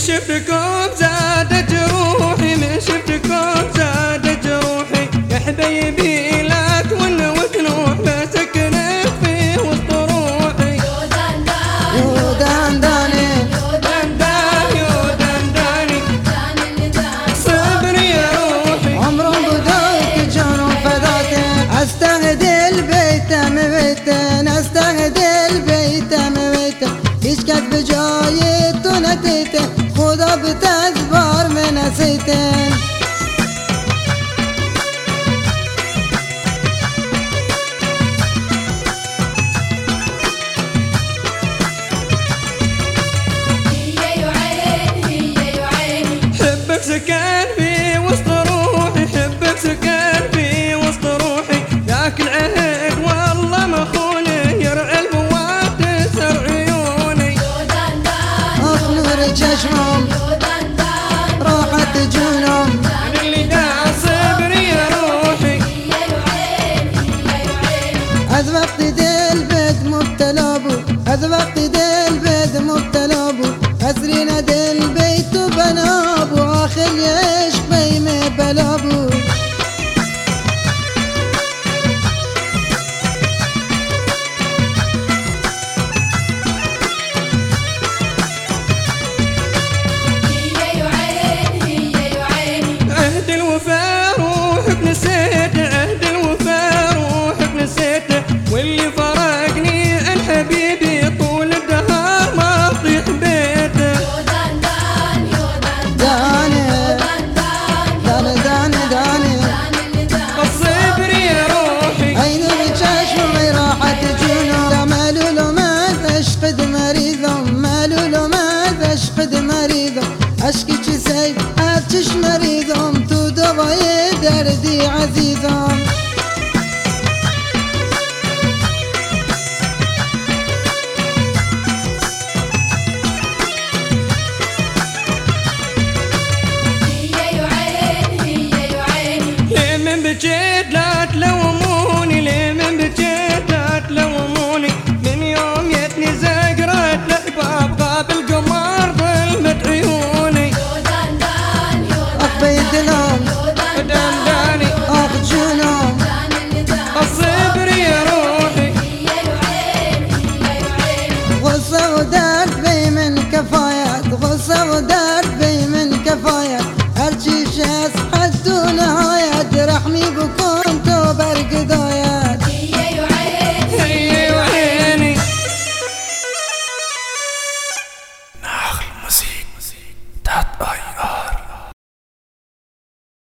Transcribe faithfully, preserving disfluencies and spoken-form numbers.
شفتكم زادت جروحي، من شفتكم زادت جروحي، يا حبيبي لا تون وتنوح بسكنك في وسط روحي. يو دندان يو دنداني يو دندان يو دنداني صبري يا روحي. عمر بدايك جنون فداتك، استهدي البيت مبيتن، استهدي البيت مبيتن، ايش كتب جايت ونتيته خدا بتذبر من نسيتن. حبك سكن في وسط روحي، حبك سكن في وسط روحي، ذاك العهد والله ما خوني، يرعى البواب تسر عيوني. اخنور جشمهم راحت جنون، انا اللي داع صبري يا روحي. اذبقت ديل بيت مبتلى بو، اذبقت ديل بيت مبتلى بو، اسرينا ديل بيت وبنابو، اخر يشق بيمي بلابو. عهد الوفا روحك نسيته، عهد الوفا روحك نسيته، واللي فرقني عن حبيبي طول الدهر ما اطيح بيته. داني داني داني داني الصبر يا روحي. عين الجشم راحت جنون، مالو له ما تشقد مريضهم، مالو له ما تشقد مريضهم، اشكي سيف اتش مريض